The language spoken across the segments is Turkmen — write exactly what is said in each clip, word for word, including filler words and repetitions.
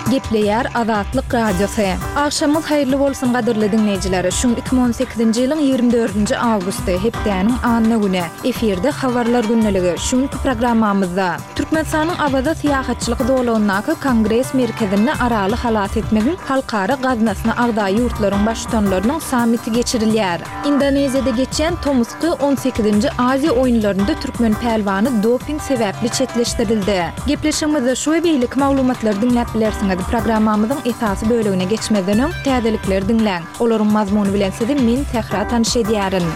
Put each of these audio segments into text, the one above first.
Gepleyer Azatlyk Radiosu. Akşamyz haýyrly bolsun gadyrly dinleýijiler. Şu iki bin on sekizinji ýylyň ýygrimi dördünji awgusty hepdeniň anyny güni. Eferde habarlar günneligi. Şuňky programmamyzda Türkmenistanyň abada syýahatçylygy dowlatynyň Kongress merkezinde araly halat etmegin halkara gaznasyna agdaý ýurtlaryň başçylarynyň samiti geçirilýär. Indoneziýada geçen Tomský on sekizinji Aziýa oýunlarynda türkmen pelwany doping sebäpli çetleşdirildi. Gepleşigimizde şu beýlik maglumatlary dinläp bilersiňiz. Programmamyzyň esasy bölügine geçmeden öň täzelikler dinläň. Olaryň mazmuny bilen sizi men tehrar tanış edýärin.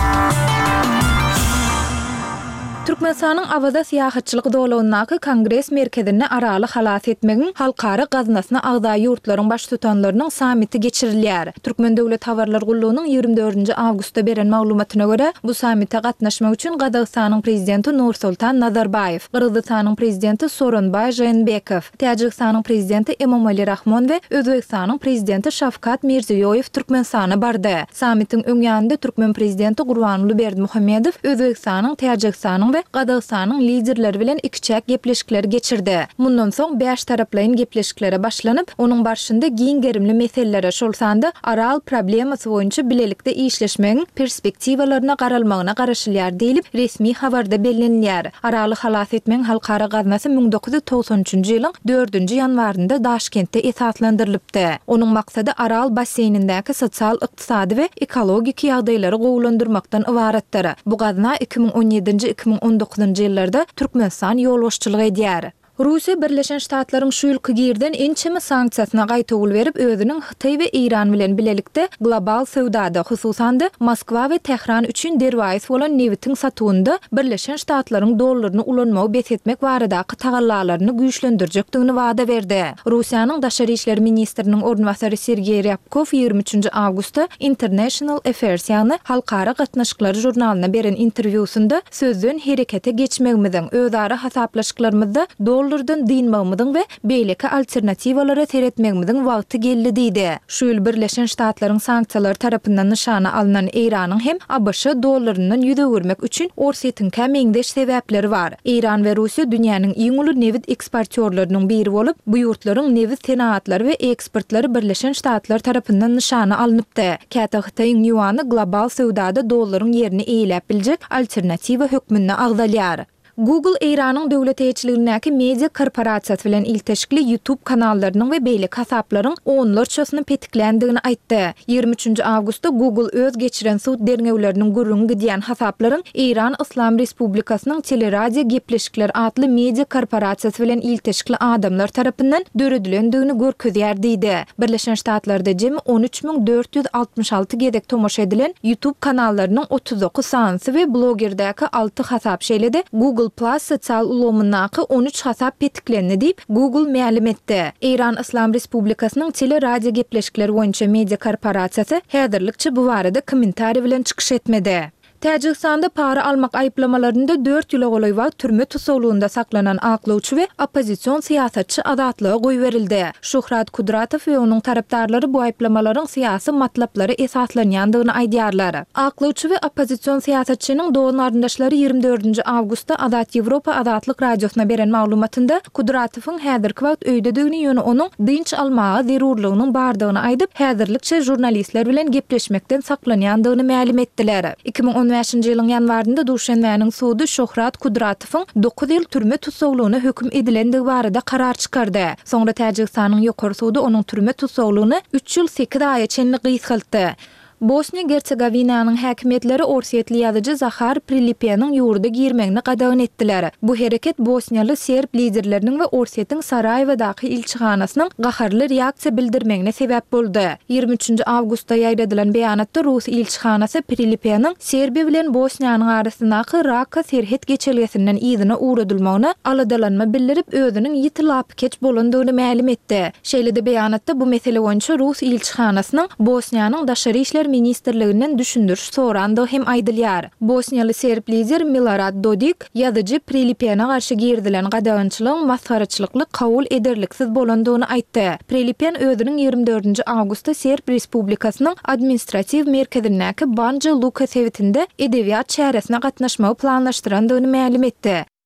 Türkmenistanyň abada syýahatçylygy dowlatynyň Kongress merkezinde araly halat etmegin halkara gaznasyna agdaý ýurtlaryň baş tutanlarynyň samiti geçirilýär. Türkmen döwlet habarlar gullugynyň ýygrimi dördünji awgustda beren maglumatyna görä, bu sammitde gatnaşmak üçin Gazagystanyň prezidenti Nursultan Nazarbayew, Kyrgyzstanyň prezidenti Soronbay Jeenbekow, Täjikistanyň prezidenti Emomali Rahmon we Özbekistanyň prezidenti Şavkat Mirziýoýew Türkmenistana bardy. Sammitin öňýände Türkmen prezidenti Gurbanuly Berdimuhammedow Özbekistanyň, Täjikistanyň Gazagystanyň liderleri bilen ikçek gepleşikler geçirdi. Mundan soň beş taraplaryň gepleşiklere başlanyp, onuň barşynda giň gerimli meselelere şolsanda aral problemasy boýunça bilelikde işleşmegiň perspektiwalaryna garalmagyna garaşylýar diýilip resmi habarda bellenilýär. Araly halat etmegiň halkara gaznasy ming dokuz ýuz togson üçinji ýylyň dördünji ýanwarynda Daşkentde esaslandyrylypdy. Onuň maksady aral basseýnindäki sosial, ykdysady we ekologik ýagdaýlary gowlandyrmakdan ibaratdyr. Bu gazna iki bin on ýedinji iki bin on dokuzunji ýyllarda Türkmenistan ýolbaşçylyk edýär. Russiýa Birleşen Ştatlaryň şu ýylky girden ençemi sanksiýasyna gaýtawul berip özüniň Hytaý we Iran bilen bilelikde global sowdada, hususan Moskwa we Tehran üçin derwaýys bolan newitiň satywynda Birleşen Ştatlaryň dollaryny ulanmagy besetmek baradaky tagallalaryny güýçlendirjekdigini wada berdi. Russiýanyň Daşary işleri ministriniň ornwasary Sergey Ryabkov ýygrimi üçinji awgustda International Affairs ýagny halkara gatnaşyklary jurnalyna beren interwýusunda sözden herekete geçmegimiziň özara hasaplaşyklarymyzda dollardan dinmegimiziň we beýleki alternatiwalary seretmegimiziň wagty geldi diýdi. Şu ýyl Birleşen Ştatlaryň sanksiýalary tarapyndan nyşana alynan Iranyň hem A B Ş dollaryndan ýüze görmek üçin orsetyn kämeňdeş sebäpleri bar. Iran we Russiýa dünýäniň iň uly newit eksportörläriniň biri bolup, bu ýurtlaryň newit senatlary we eksportlary Birleşen Ştatlar tarapyndan nyşana alynıpdy. Käte Hytaýyň ýuany global sowdada dollaryň ýerini eýläp biljek alternatiwa hökmünde agdalýar. Google Iranyň döwlet eýçiligindäki media korporasiýasy bilen ilteşikli YouTube kanallarynyň we beýle hasaplaryň onlarçasyny petiklendigini aýtdy. ýygrimi üçinji awgustda Google öz geçiren suw derňewleriniň gurrun gidýän hasaplaryň Iran Islam Respublikasynyň teleradio gepleşikler adly media korporasiýasy bilen ilteşikli adamlar tarapyndan döredilendigini görkezýär diýdi. Birleşen Ştatlarda jemi on üç bin dört ýüz altymyş alty gedek tomoş edilen YouTube kanallarynyň otuz dokuz sansy we blogerdäki alty hasap şeýlede Google Plus sosial ulgamynyňky on üç hasap petiklendi diýip Google ma'lum etdi. Iran Islam Respublikasynyň teleradio gepleşikleri boýunça media korporasiýasy häzirlikçe bu barada kommentari bilen çykyş etmedi. Täjikistanda para almak aýplamalарynda dört ýyla golaý wagt türme tutuklygynda saklanan aklawçy we opposision syýasatçy azatlyga goýberildi. Şuhrat Kudratow we onuň tarapdarlary bu aýplamalaryň syýasy matlaplary esaslanýandygyny aýdýarlar. Aklawçy we opposision syýasatçynyň dogan aryndaşlary ýygrimi dördünji awgustda Azat Ýewropa Azatlyk radiosyna beren maglumatynda Kudratowyň häzirki wagt öýdedigini ýöne onuň dynç almagy zerurlygynyň bardygyny aýdyp, häzirlikçe jurnalistler bilen gepleşmekden saklanýandygyny ma'lum etdiler. iki bin on beşinji ýylyň ýanwarynda Duşanbeň suwdy Şuhrat Kudratowyň dokuz ýyl türme tutuklugyna hökm edilendigi barada karar çykardy. Soňra Täjikistanyň ýokary suwdy onuň türme tutuklugyny üç ýyl sekiz aýa çenli gysgaltdy. Bosniya Gersegovinanyň häkimetleri orsetli ýazyjy Zahar Prilipianyň ýurda girmegini gadagyn etdiler. Bu hereket Bosniýaly Serb liderleriniň we Orsetiyň Sarayewodaky ilçihanasynyň gaharly reaksiýa bildirmegine sebäp boldy. ýygrimi üçinji awgustda ýaýradylan beýanatda Rus ilçihanasy Prilipianyň Serbiýa bilen Bosniýanyň arasyndaky Raka serhet geçelgesinden ýygyna uğradylmagyna aladalanma bildirip özüniň ýitilap keç bolandygyny ma'lum etdi. Şeýlede beýanatda bu mesele boýunça Rus ilçihanasynyň Bosniýanyň Daşary işler Ministrliginden düşündürüş sorandy hem aýdylýar. Bosniýaly Serb lider Milorad Dodik ýazyjy Prilipiana garşy girdilen gadagynçylygyň masgaraçylykly kabul ederliksiz bolandygyny aýtdy. Prilipian özüniň ýygrimi dördünji awgustda Serb Respublikasynyň administrativ merkezindäki Banja Luka sewitinde edebiýat çäresine gatnaşmagy planlaşdyrandygyny ma'lum etdi.